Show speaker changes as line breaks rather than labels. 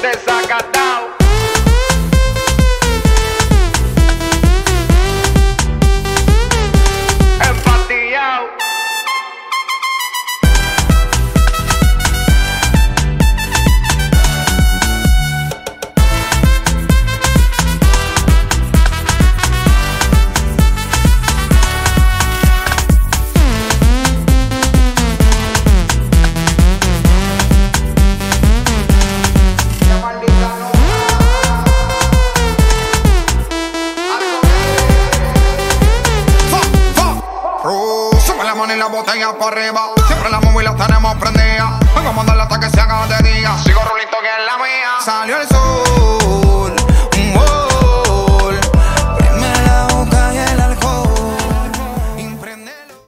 Desacatado. Empatillado.
Sube la mano y la botella para arriba. Siempre la móvil la tenemos prendida. Vengo a mandarla hasta que se haga de día. Sigo rulito que es la mía. Salió el sol.